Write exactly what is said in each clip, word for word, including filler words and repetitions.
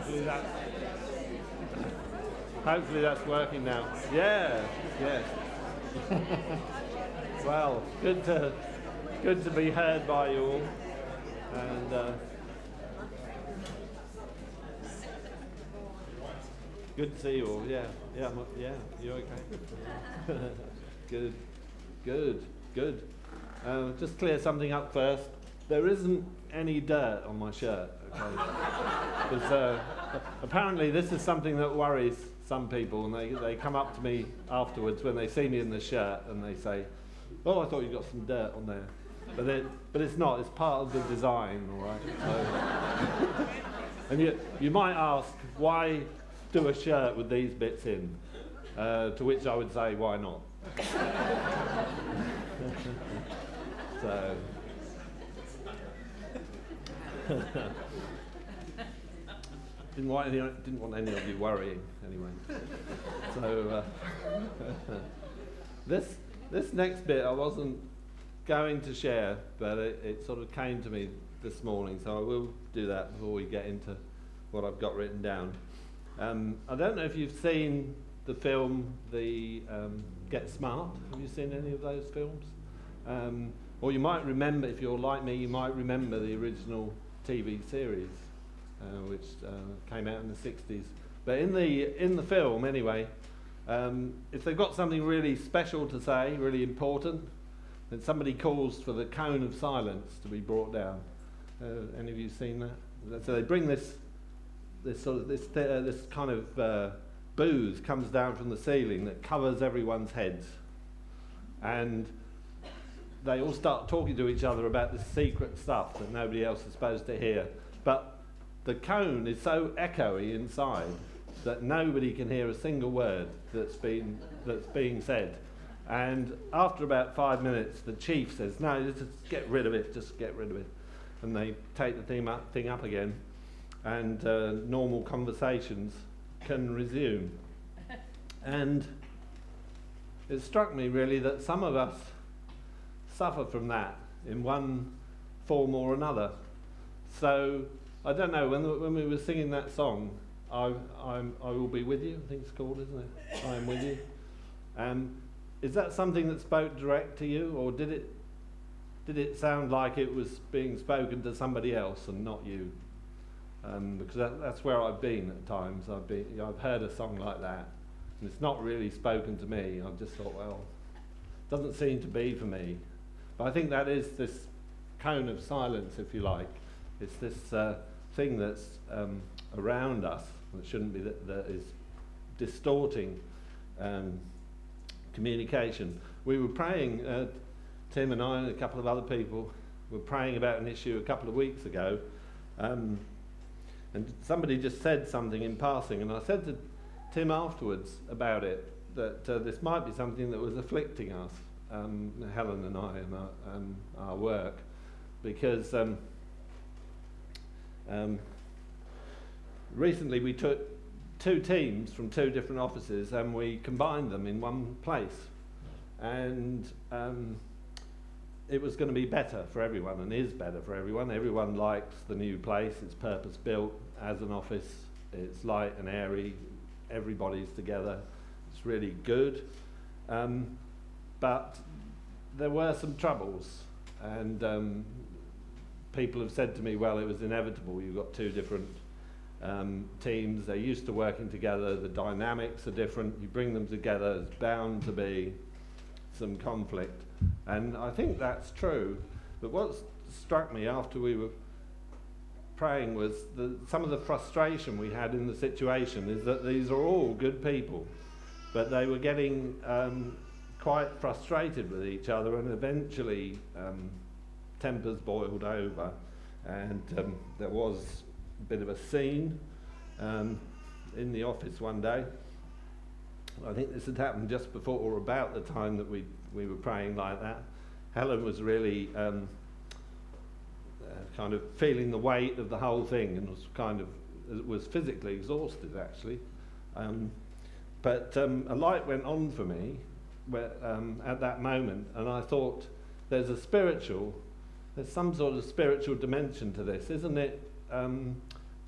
hopefully that, hopefully that's working now. Yeah, yes. Well, good to, good to be heard by you all. And uh, good to see you all. Yeah, yeah, I'm, yeah. You okay? Good, good, good. Uh, just clear something up first. There isn't any dirt on my shirt. Okay? Because uh, apparently this is something that worries some people, and they they come up to me afterwards when they see me in the shirt and they say, "Oh, I thought you got some dirt on there," but it but it's not. It's part of the design, all right. So, and you you might ask, why do a shirt with these bits in? Uh, to which I would say, why not? So. Didn't want any, didn't want any of you worrying anyway. So uh, this this next bit I wasn't going to share, but it, it sort of came to me this morning, so I will do that before we get into what I've got written down. Um, I don't know if you've seen the film, the um, Get Smart. Have you seen any of those films? Um, or you might remember, if you're like me, you might remember the original T V series, uh, which uh, came out in the sixties. But in the in the film, anyway, um, if they've got something really special to say, really important, then somebody calls for the cone of silence to be brought down. Uh, any of you seen that? So they bring this this sort of this th- uh, this kind of uh, booze comes down from the ceiling that covers everyone's heads, and they all start talking to each other about this secret stuff that nobody else is supposed to hear. But the cone is so echoey inside that nobody can hear a single word that's been that's being said. And after about five minutes, the chief says, "No, just get rid of it. Just get rid of it." And they take the thing up, thing up again, and uh, normal conversations can resume. And it struck me really that some of us suffer from that in one form or another. So I don't know, when when we were singing that song, I I'm, I will be with you, I think it's called, isn't it? I am with you. Um, is that something that spoke direct to you, or did it did it sound like it was being spoken to somebody else and not you? Um, because that, that's where I've been at times. I've been I've heard a song like that, and it's not really spoken to me. I've just thought, well, it doesn't seem to be for me. But I think that is this cone of silence, if you like. It's this uh, thing that's um, around us that shouldn't be, that, that is distorting um, communication. We were praying, uh, Tim and I and a couple of other people were praying about an issue a couple of weeks ago, um, and somebody just said something in passing, and I said to Tim afterwards about it, that uh, this might be something that was afflicting us. Um, Helen and I and our, um, our work, because um, um, recently we took two teams from two different offices and we combined them in one place, and um, it was going to be better for everyone, and is better for everyone. Everyone likes the new place. It's purpose built as an office. It's light and airy. Everybody's together. It's really good. Um, But there were some troubles, and um, people have said to me, well, it was inevitable. You've got two different um, teams. They're used to working together. The dynamics are different. You bring them together, there's bound to be some conflict. And I think that's true. But what struck me after we were praying was the, some of the frustration we had in the situation is that these are all good people, but they were getting Um, quite frustrated with each other, and eventually um, tempers boiled over, and um, there was a bit of a scene um, in the office one day. I think this had happened just before or about the time that we we were praying like that. Helen was really um, uh, kind of feeling the weight of the whole thing, and was kind of was physically exhausted actually. Um, but um, a light went on for me Where, um, at that moment, and I thought, there's a spiritual, there's some sort of spiritual dimension to this, isn't it? Um,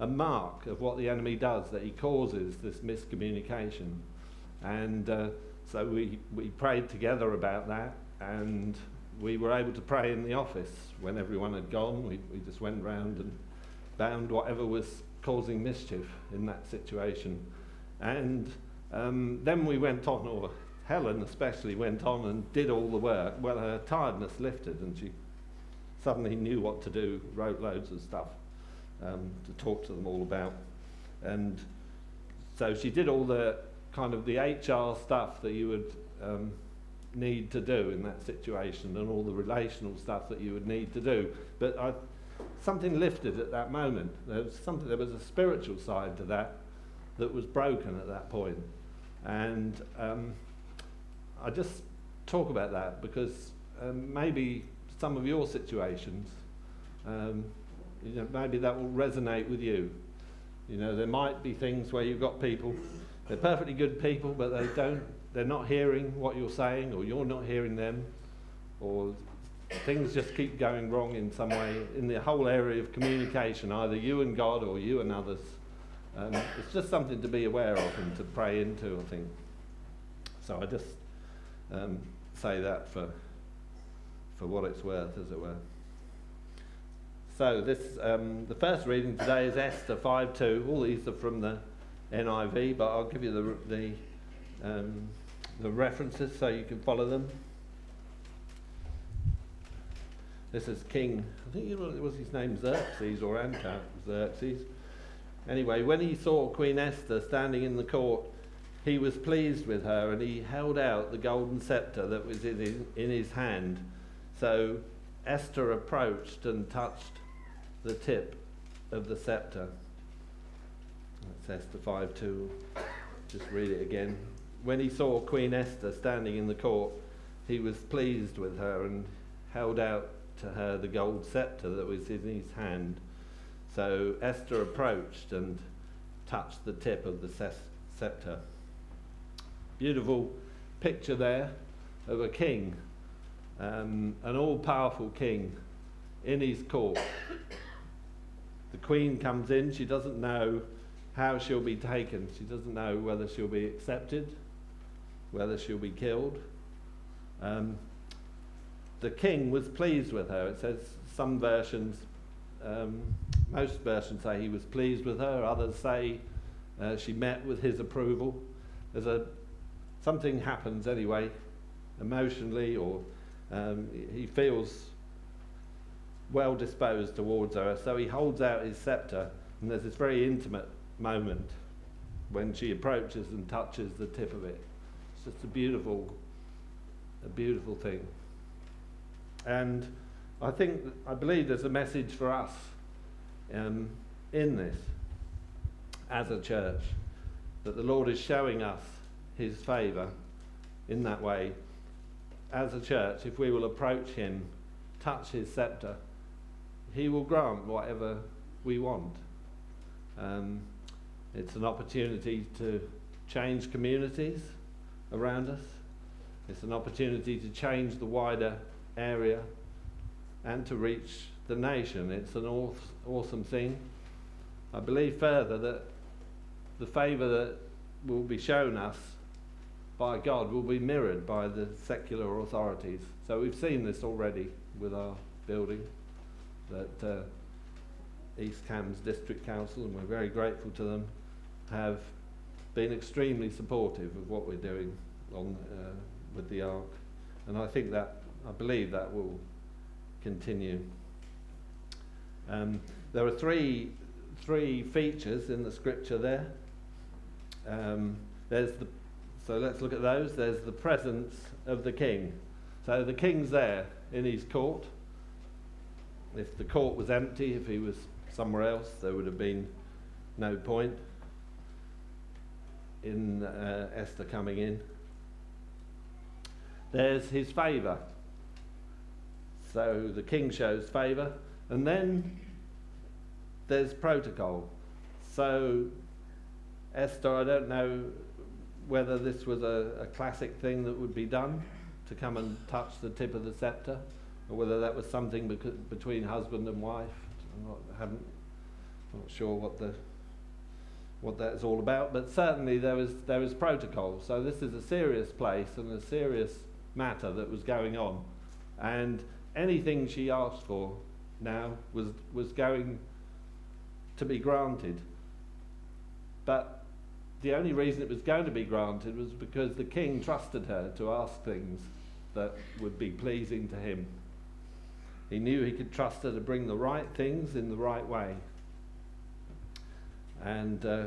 a mark of what the enemy does, that he causes this miscommunication. And uh, so we, we prayed together about that, and we were able to pray in the office when everyone had gone. We, we just went round and bound whatever was causing mischief in that situation. And um, then we went on, or Helen especially went on and did all the work. Well, her tiredness lifted and she suddenly knew what to do, wrote loads of stuff um, to talk to them all about. And so she did all the kind of the H R stuff that you would um, need to do in that situation, and all the relational stuff that you would need to do. But I, something lifted at that moment. There was something. There was a spiritual side to that that was broken at that point. And um, I just talk about that because um, maybe some of your situations, um, you know, maybe that will resonate with you. You know, there might be things where you've got people, they're perfectly good people, but they don't, they're not hearing what you're saying, or you're not hearing them, or things just keep going wrong in some way in the whole area of communication, either you and God or you and others. Um, it's just something to be aware of and to pray into, I think. So I just um, say that for for what it's worth, as it were. So this, um, the first reading today is Esther five two. All these are from the N I V, but I'll give you the the, um, the references so you can follow them. This is King, I think it was his name Xerxes or Artaxerxes. Anyway, when he saw Queen Esther standing in the court, he was pleased with her, and he held out the golden scepter that was in his, in his hand. So Esther approached and touched the tip of the scepter. That's Esther five two. Just read it again. When he saw Queen Esther standing in the court, he was pleased with her and held out to her the gold scepter that was in his hand. So Esther approached and touched the tip of the scepter. Beautiful picture there of a king, um, an all-powerful king in his court. The queen comes in, she doesn't know how she'll be taken. She doesn't know whether she'll be accepted, whether she'll be killed. Um, the king was pleased with her. It says some versions, um, most versions say he was pleased with her, others say uh, she met with his approval. There's a something happens anyway, emotionally, or um, he feels well disposed towards her, so he holds out his scepter, and there's this very intimate moment when she approaches and touches the tip of it. It's just a beautiful, a beautiful thing. And I think, I believe there's a message for us um, in this as a church, that the Lord is showing us his favour in that way. As a church, if we will approach him, touch his scepter, he will grant whatever we want. Um, it's an opportunity to change communities around us. It's an opportunity to change the wider area and to reach the nation. It's an aw- awesome thing. I believe further that the favour that will be shown us by God will be mirrored by the secular authorities. So we've seen this already with our building, that uh, East Cambs District Council, and we're very grateful to them, have been extremely supportive of what we're doing on uh, with the Ark, and I think that, I believe that will continue. Um, there are three three features in the scripture there. Um, there's the so let's look at those. There's the presence of the king. So the king's there in his court. If the court was empty, if he was somewhere else, there would have been no point in uh, Esther coming in. There's his favour. So the king shows favour, and then there's protocol. So Esther, I don't know whether this was a, a classic thing that would be done, to come and touch the tip of the scepter, or whether that was something bec- between husband and wife. I'm not, I haven't Not sure what the what that's all about, but certainly there was there was protocol. So this is a serious place and a serious matter that was going on, and anything she asked for now was was going to be granted. But the only reason it was going to be granted was because the king trusted her to ask things that would be pleasing to him. He knew he could trust her to bring the right things in the right way. And, uh,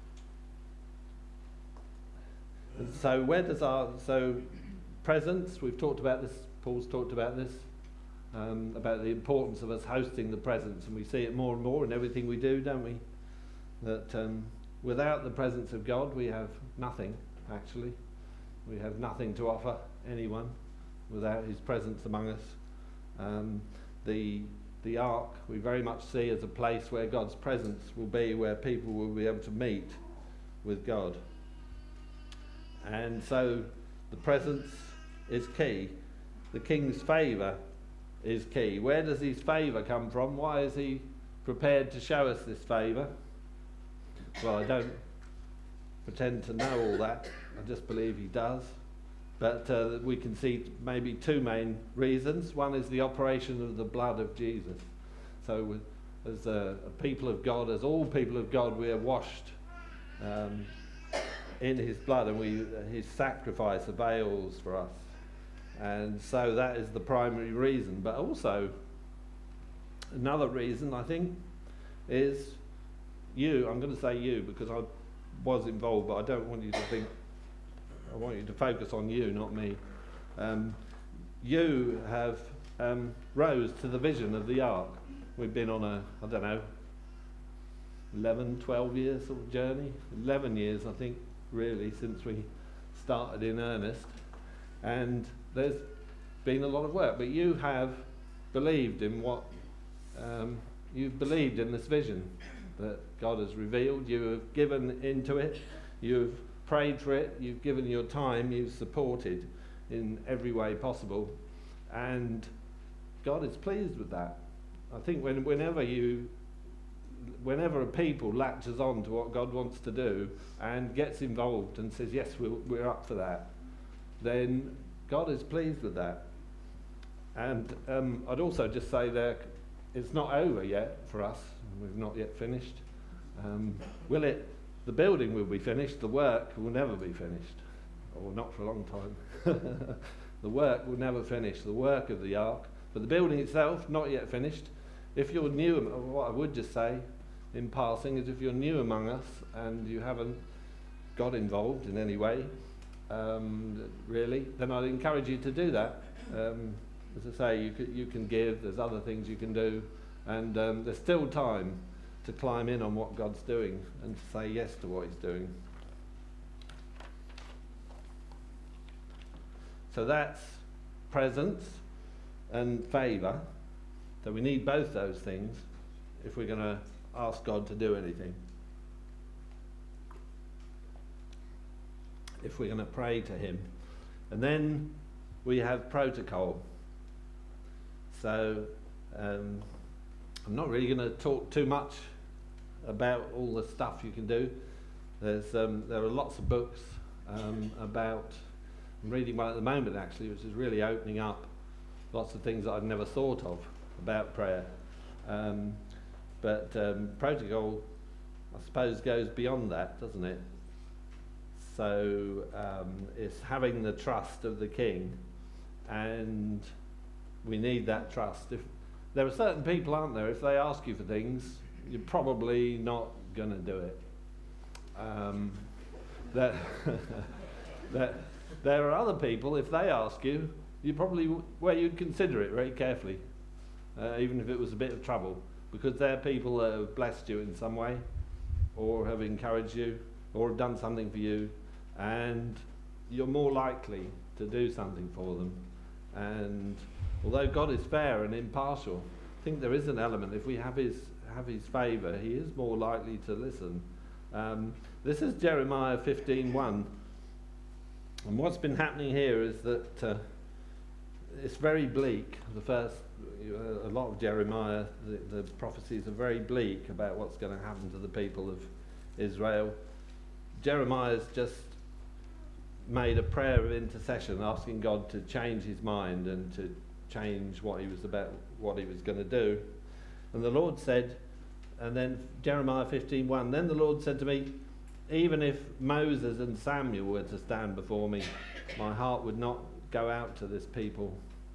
and so where does our, so presence, we've talked about this, Paul's talked about this, um, about the importance of us hosting the presence, and we see it more and more in everything we do, don't we? That um, without the presence of God we have nothing, actually. We have nothing to offer anyone without his presence among us. Um, the The ark we very much see as a place where God's presence will be, where people will be able to meet with God. And so the presence is key. The king's favour is key. Where does his favour come from? Why is he prepared to show us this favour? Well, I don't pretend to know all that. I just believe he does. But uh, we can see maybe two main reasons. One is the operation of the blood of Jesus. So with, as a, a people of God, as all people of God, we are washed um, in his blood, and we, his sacrifice avails for us. And so that is the primary reason. But also, another reason, I think, is you. I'm going to say you because I was involved, but I don't want you to think, I want you to focus on you, not me. Um, you have um, rose to the vision of the ark. We've been on a, I don't know, eleven, twelve years sort of journey. eleven years, I think, really, since we started in earnest. And there's been a lot of work. But you have believed in what, um, you've believed in this vision that God has revealed. You have given into it. You've prayed for it, you've given your time, you've supported in every way possible, and God is pleased with that. I think when, whenever you, whenever a people latches on to what God wants to do and gets involved and says, yes, we're, we're up for that, then God is pleased with that. And um, I'd also just say that it's not over yet for us. We've not yet finished. Um, will it? The building will be finished, the work will never be finished, or not for a long time. The work will never finish, the work of the ark, but the building itself, not yet finished. If you're new, what I would just say in passing is if you're new among us and you haven't got involved in any way, um, really, then I'd encourage you to do that. Um, as I say, you can, you can give, there's other things you can do, and um, there's still time to climb in on what God's doing and to say yes to what he's doing. So that's presence and favour. So we need both those things if we're going to ask God to do anything. If we're going to pray to him. And then we have protocol. So um, I'm not really going to talk too much about all the stuff you can do. There's um, there are lots of books um, about, I'm reading one at the moment actually, which is really opening up lots of things that I've never thought of about prayer. Um, but um, protocol, I suppose, goes beyond that, doesn't it? So um, it's having the trust of the king, and we need that trust. If there are certain people, aren't there, if they ask you for things, you're probably not going to do it. Um, that, that there are other people, if they ask you, you probably, well, you'd consider it very carefully, uh, even if it was a bit of trouble, because they're people that have blessed you in some way, or have encouraged you, or have done something for you, and you're more likely to do something for them. And although God is fair and impartial, I think there is an element, if we have his have his favour, he is more likely to listen. Um, this is Jeremiah fifteen one, and what's been happening here is that uh, it's very bleak. The first you, a lot of Jeremiah, the, the prophecies are very bleak about what's going to happen to the people of Israel. Jeremiah's just made a prayer of intercession, asking God to change his mind and to change what he was about, what he was going to do. And the Lord said, and then Jeremiah fifteen one, then the Lord said to me, even if Moses and Samuel were to stand before me, my heart would not go out to this people.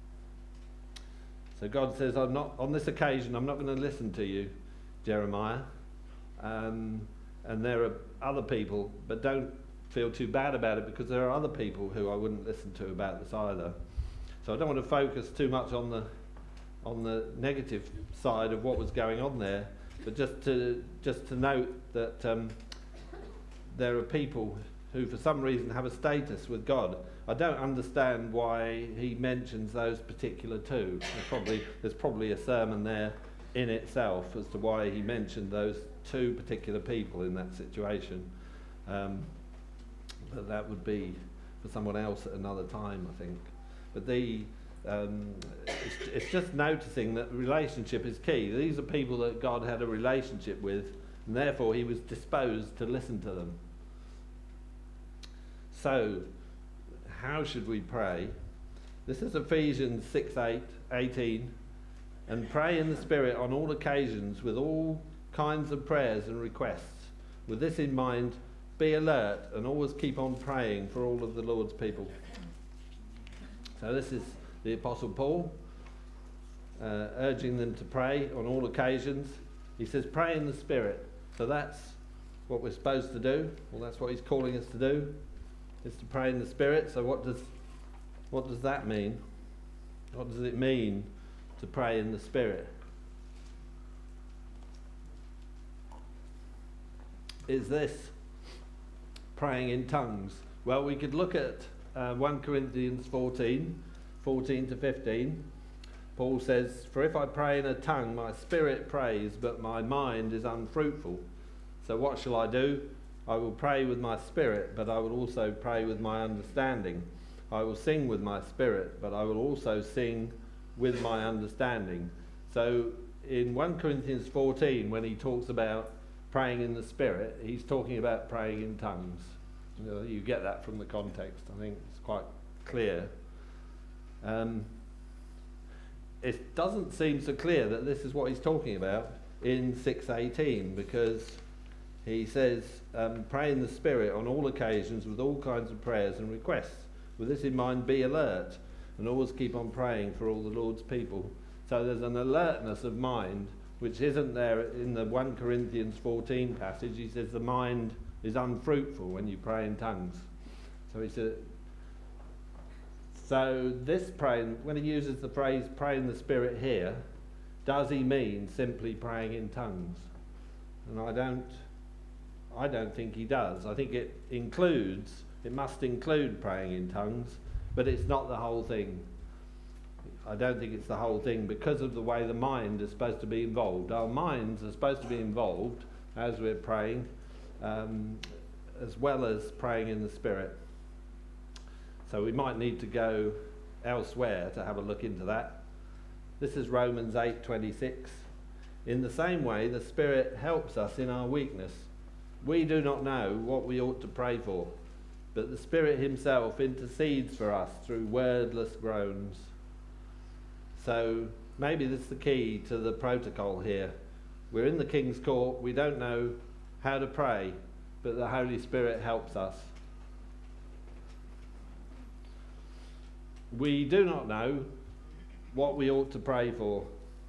So God says, I'm not, on this occasion, I'm not going to listen to you, Jeremiah. Um, and there are other people, but don't feel too bad about it, because there are other people who I wouldn't listen to about this either. So I don't want to focus too much on the on the negative side of what was going on there, but just to just to note that um, there are people who for some reason have a status with God. I don't understand why he mentions those particular two. There's probably, there's probably a sermon there in itself as to why he mentioned those two particular people in that situation. Um, but that would be for someone else at another time, I think. But the um, it's, it's just noticing that relationship is key. These are people that God had a relationship with, and therefore he was disposed to listen to them. So, how should we pray? This is Ephesians six eight, eighteen. And pray in the Spirit on all occasions with all kinds of prayers and requests. With this in mind, be alert and always keep on praying for all of the Lord's people. So this is the Apostle Paul uh, urging them to pray on all occasions. He says pray in the Spirit. So that's what we're supposed to do. Well, that's what he's calling us to do, is to pray in the Spirit. So what does what does that mean? What does it mean to pray in the Spirit? Is this praying in tongues? Well, we could look at uh, First Corinthians fourteen, fourteen to fifteen. Paul says, for if I pray in a tongue, my spirit prays, but my mind is unfruitful. So what shall I do? I will pray with my spirit, but I will also pray with my understanding. I will sing with my spirit, but I will also sing with my understanding. So in First Corinthians fourteen, when he talks about praying in the Spirit, he's talking about praying in tongues. You know, you get that from the context. I think it's quite clear. Um, it doesn't seem so clear that this is what he's talking about in six eighteen, because he says, um, pray in the Spirit on all occasions with all kinds of prayers and requests. With this in mind, be alert and always keep on praying for all the Lord's people. So there's an alertness of mind which isn't there in the First Corinthians fourteen passage. He says the mind is unfruitful when you pray in tongues. So he said, so this praying, when he uses the phrase pray in the Spirit here, does he mean simply praying in tongues? And I don't, I don't think he does. I think it includes, it must include praying in tongues, but it's not the whole thing. I don't think it's the whole thing because of the way the mind is supposed to be involved. Our minds are supposed to be involved as we're praying, um, as well as praying in the Spirit. So we might need to go elsewhere to have a look into that. This is Romans eight twenty-six. In the same way, the Spirit helps us in our weakness. We do not know what we ought to pray for, but the Spirit himself intercedes for us through wordless groans. So maybe that's the key to the protocol here. We're in the King's Court, we don't know how to pray, but the Holy Spirit helps us. We do not know what we ought to pray for.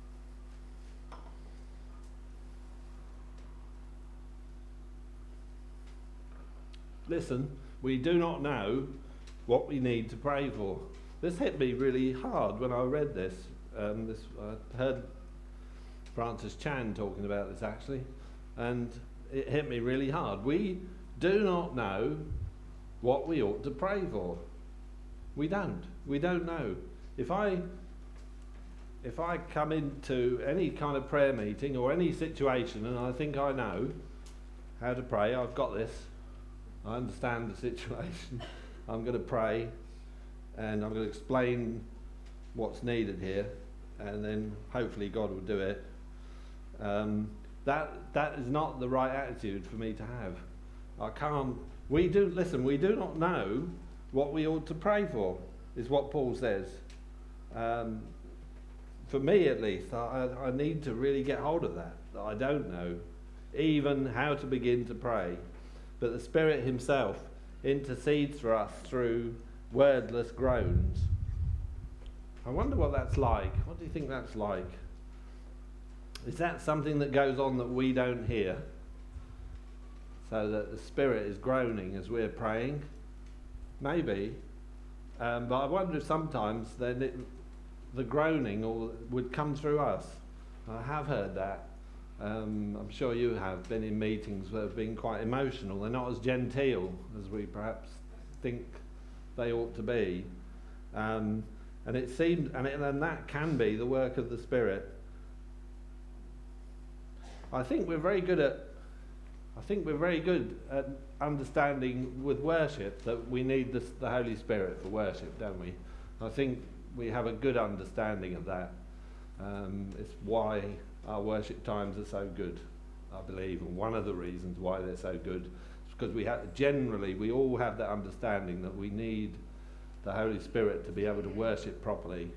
Listen, we do not know what we need to pray for. This hit me really hard when I read this. Um, this I heard Francis Chan talking about this actually, and it hit me really hard. We do not know what we ought to pray for. We don't. We don't know. If I if I come into any kind of prayer meeting or any situation and I think I know how to pray, I've got this, I understand the situation, I'm going to pray and I'm going to explain what's needed here. and then hopefully God will do it. Um, that that is not the right attitude for me to have. I can't. We do listen. We do not know what we ought to pray for, is what Paul says. Um, for me, at least, I, I need to really get hold of that. I don't know even how to begin to pray, but the Spirit Himself intercedes for us through wordless groans. I wonder what that's like. What do you think that's like? Is that something that goes on that we don't hear? So that the Spirit is groaning as we're praying? Maybe. Um, but I wonder if sometimes then it, the groaning or would come through us. I have heard that. Um, I'm sure you have been in meetings that have been quite emotional. They're not as genteel as we perhaps think they ought to be. Um, and it seems, and, it, and that can be the work of the Spirit. I think we're very good at I think we're very good at understanding with worship that we need the, the Holy Spirit for worship, don't we? I think we have a good understanding of that. Um, it's why our worship times are so good, I believe, and one of the reasons why they're so good is because we have, generally we all have that understanding that we need the Holy Spirit to be able to worship properly.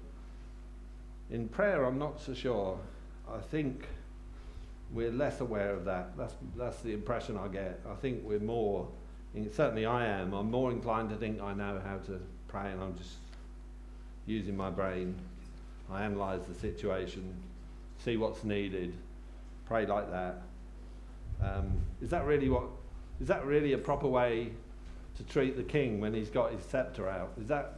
In prayer, I'm not so sure. I think we're less aware of that. That's that's the impression I get. I think we're more, certainly I am, I'm more inclined to think I know how to pray, and I'm just using my brain. I analyse the situation, see what's needed, pray like that. Um, is that really what? Is that really a proper way to treat the king when he's got his sceptre out? Is that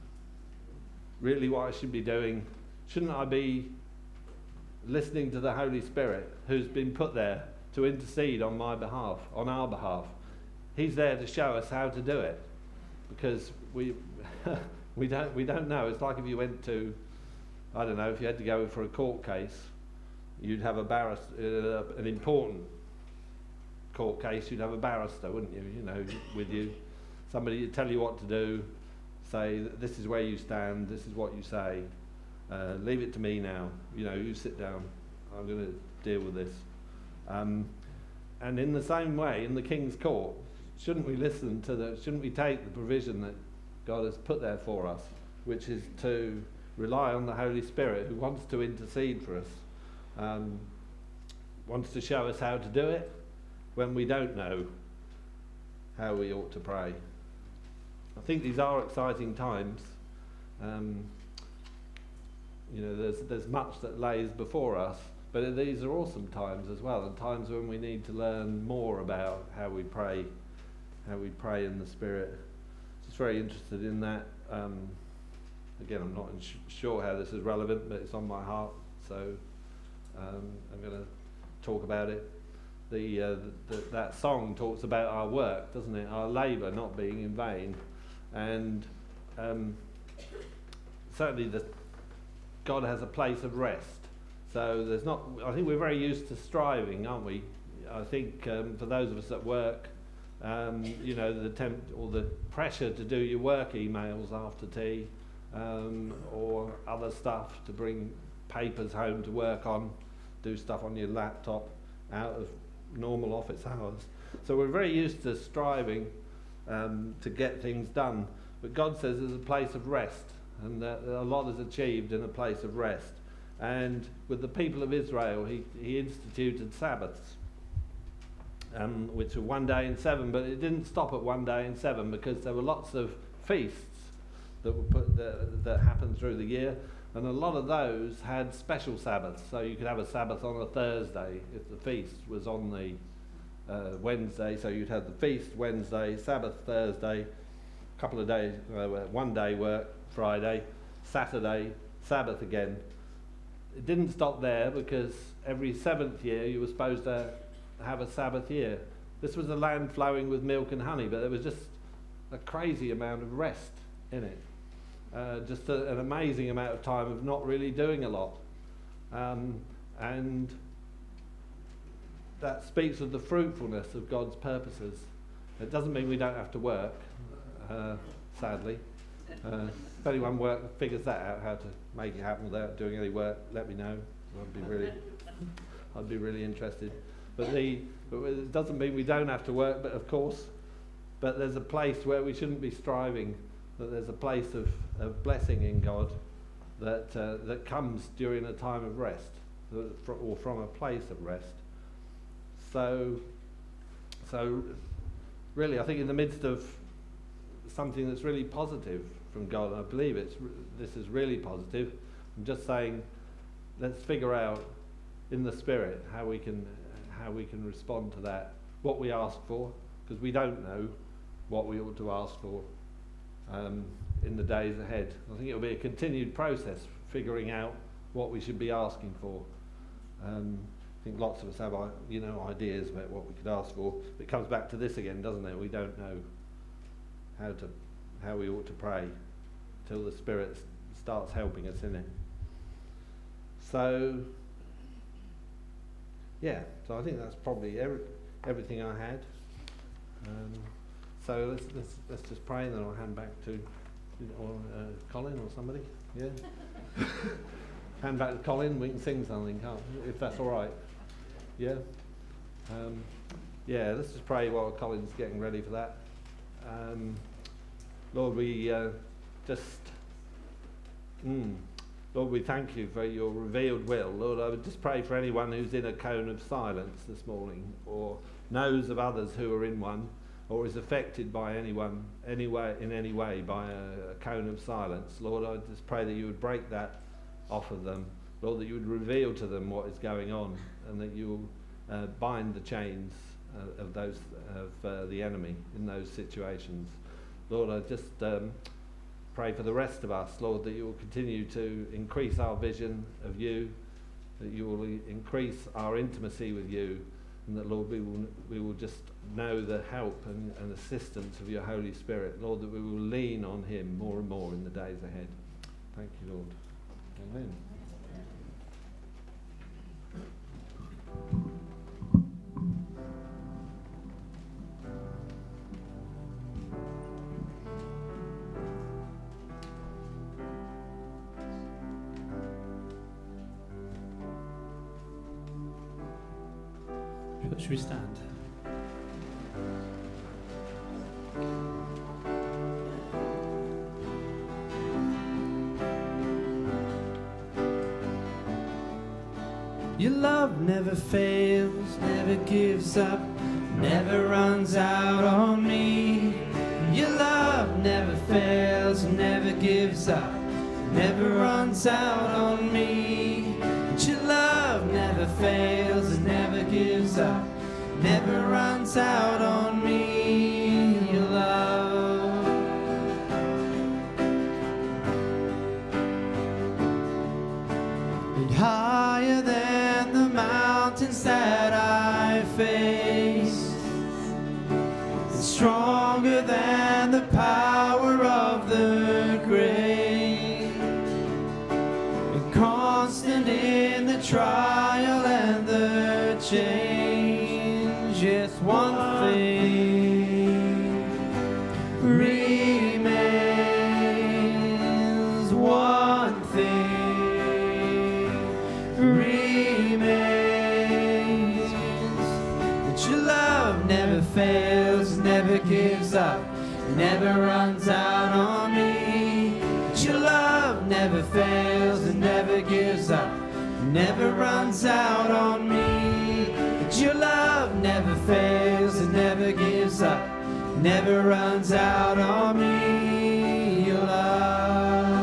really what I should be doing? Shouldn't I be listening to the Holy Spirit, who's been put there to intercede on my behalf, on our behalf? He's there to show us how to do it, because we we don't we don't know. It's like if you went to, I don't know, if you had to go for a court case, you'd have a barrister, uh, an important court case. You'd have a barrister, wouldn't you? You know, with you, somebody to tell you what to do, say this is where you stand, this is what you say. Uh, leave it to me now. You know, you sit down. I'm going to deal with this. Um, and in the same way, in the King's Court, shouldn't we listen to the? Shouldn't we take the provision that God has put there for us, which is to rely on the Holy Spirit, who wants to intercede for us, um, wants to show us how to do it when we don't know how we ought to pray. I think these are exciting times. Um, You know, there's there's much that lays before us, but these are awesome times as well, and times when we need to learn more about how we pray, how we pray in the Spirit. Just very interested in that. Um, again, I'm not sh- sure how this is relevant, but it's on my heart, so um, I'm going to talk about it. The, uh, the, the that song talks about our work, doesn't it? Our labour not being in vain, and um, certainly the God has a place of rest. So there's not, I think we're very used to striving, aren't we? I think um, for those of us that work, um, you know, the tempt or the pressure to do your work emails after tea, um, or other stuff, to bring papers home to work on, do stuff on your laptop out of normal office hours. So we're very used to striving um, to get things done. But God says there's a place of rest, and that a lot is achieved in a place of rest. And with the people of Israel, he, he instituted Sabbaths, um, which were one day in seven, but it didn't stop at one day in seven, because there were lots of feasts that were put that, that happened through the year, and a lot of those had special Sabbaths. So you could have a Sabbath on a Thursday if the feast was on the uh, Wednesday, so you'd have the feast Wednesday, Sabbath Thursday, a couple of days, uh, one day work Friday, Saturday, Sabbath again. It didn't stop there, because every seventh year you were supposed to have a Sabbath year. This was a land flowing with milk and honey, but there was just a crazy amount of rest in it. Uh, just a, an amazing amount of time of not really doing a lot. Um, and that speaks of the fruitfulness of God's purposes. It doesn't mean we don't have to work, uh, sadly. Uh, if anyone work, figures that out, how to make it happen without doing any work, let me know. I'd be really, I'd be really interested. But the, but it doesn't mean we don't have to work. But of course, but there's a place where we shouldn't be striving. That there's a place of, of blessing in God that uh, that comes during a time of rest, or from a place of rest. So, so really, I think in the midst of something that's really positive from God, and I believe it's this is really positive. I'm just saying, let's figure out in the Spirit how we can how we can respond to that, what we ask for, because we don't know what we ought to ask for um, in the days ahead. I think it'll be a continued process figuring out what we should be asking for. Um, I think lots of us have, you know, ideas about what we could ask for. It comes back to this again, doesn't it? We don't know how to, how we ought to pray till the Spirit s- starts helping us in it. So, yeah. So I think that's probably every, everything I had. Um, so let's let's let's just pray, and then I'll hand back to, or uh, Colin or somebody. Yeah. Hand back to Colin. We can sing something, can't we? If that's all right. Yeah. Um, yeah. Let's just pray while Colin's getting ready for that. Um, Lord, we uh, just, mm, Lord, we thank you for your revealed will. Lord, I would just pray for anyone who's in a cone of silence this morning, or knows of others who are in one, or is affected by anyone, any way, in any way by a, a cone of silence. Lord, I just pray that you would break that off of them. Lord, that you would reveal to them what is going on, and that you will uh, bind the chains uh, of those of uh, the enemy in those situations. Lord, I just um, pray for the rest of us, Lord, that you will continue to increase our vision of you, that you will increase our intimacy with you, and that, Lord, we will we will just know the help and, and assistance of your Holy Spirit. Lord, that we will lean on him more and more in the days ahead. Thank you, Lord. Amen. Should we stand? Your love never fails, never gives up, never runs out on me. Your love never fails, never gives up, never runs out on me. Your love never fails, never gives up, never runs out on me. Your love. And higher than the mountains that I face, and stronger than the power of the grave, and constant in the trial and the change. Yes, one thing remains, one thing remains, that your love never fails, never gives up, never runs out on me. That your love never fails and never gives up, never runs out on me. That your love never fails and never gives up, never runs out on me. Your love.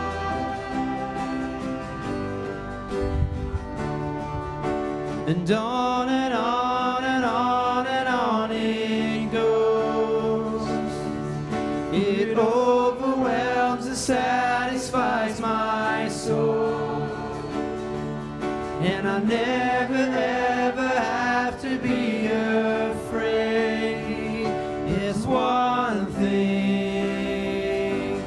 And on and on and on and on it goes. It overwhelms and satisfies my soul. And I never ever have to be afraid. It's one thing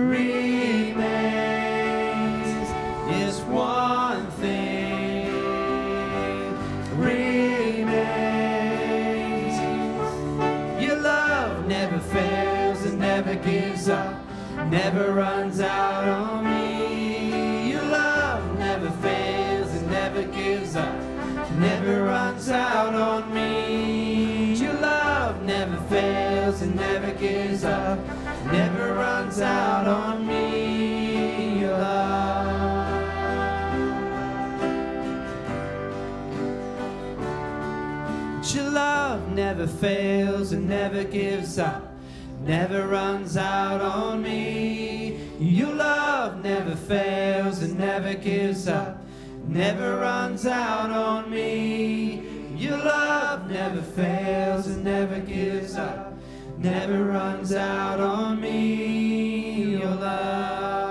remains. It's one thing remains. Your love never fails and never gives up, never runs out on me. Your love never fails and never gives up, never runs out on me. Your love never fails and never gives up, never runs out on me. Your love. Your love never fails and never gives up, never runs out on me. Your love never fails and never gives up, never runs out on me. Your love never fails and never gives up, never runs out on me. Your love.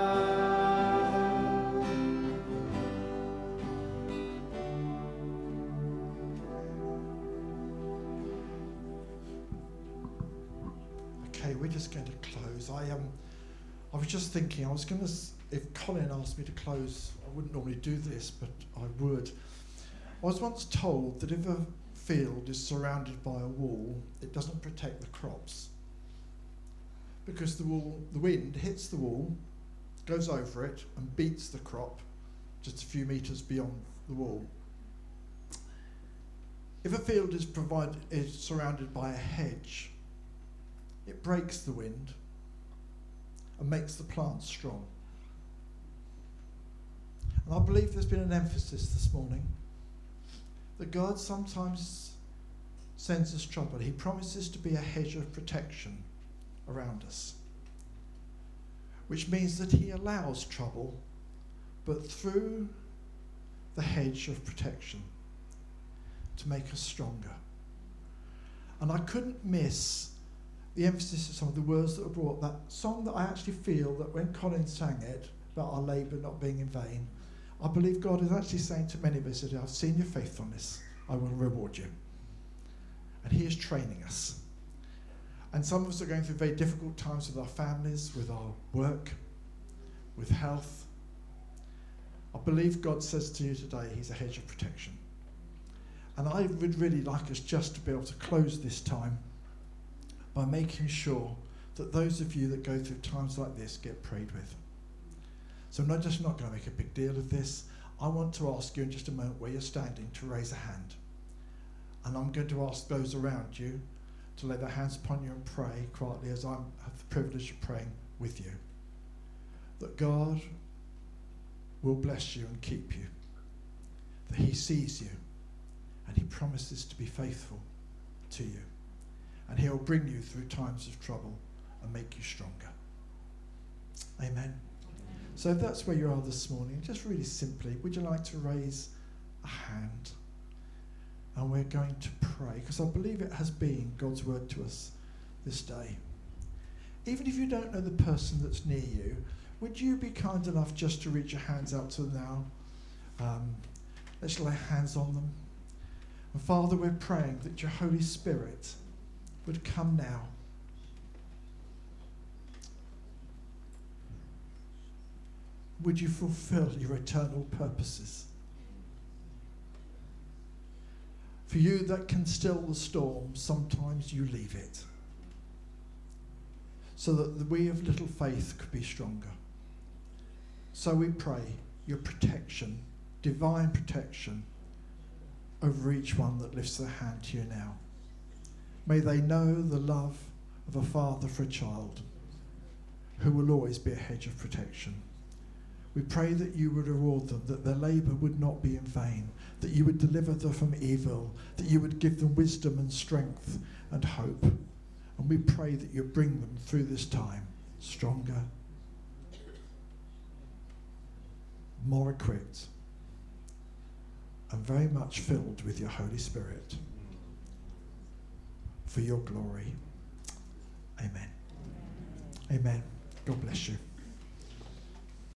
Okay, we're just going to close. I um, I was just thinking, I was going to, if Colin asked me to close, I wouldn't normally do this, but I would. I was once told that if a field is surrounded by a wall, it doesn't protect the crops, because the wall, the wind hits the wall, goes over it, and beats the crop just a few metres beyond the wall. If a field is provided is surrounded by a hedge, it breaks the wind and makes the plants strong. And I believe there's been an emphasis this morning that God sometimes sends us trouble. He promises to be a hedge of protection around us, which means that he allows trouble, but through the hedge of protection to make us stronger. And I couldn't miss the emphasis of some of the words that were brought. That song that I actually feel that when Colin sang it, about our labour not being in vain, I believe God is actually saying to many of us that I've seen your faithfulness, I will reward you. And he is training us. And some of us are going through very difficult times with our families, with our work, with health. I believe God says to you today, he's a hedge of protection. And I would really like us just to be able to close this time by making sure that those of you that go through times like this get prayed with. So I'm not just not going to make a big deal of this. I want to ask you in just a moment where you're standing to raise a hand. And I'm going to ask those around you to lay their hands upon you and pray quietly as I have the privilege of praying with you. That God will bless you and keep you. That he sees you and he promises to be faithful to you. And he'll bring you through times of trouble and make you stronger. Amen. Amen. So if that's where you are this morning, just really simply, would you like to raise a hand? And we're going to pray, because I believe it has been God's word to us this day. Even if you don't know the person that's near you, would you be kind enough just to reach your hands out to them now? Um, let's lay hands on them. And Father, we're praying that your Holy Spirit would come now. Would you fulfill your eternal purposes? For you that can still the storm, sometimes you leave it, so that the we of little faith could be stronger. So we pray your protection, divine protection, over each one that lifts their hand to you now. May they know the love of a father for a child, who will always be a hedge of protection. We pray that you would reward them, that their labour would not be in vain, that you would deliver them from evil, that you would give them wisdom and strength and hope. And we pray that you bring them through this time stronger, more equipped, and very much filled with your Holy Spirit for your glory. Amen. Amen. God bless you.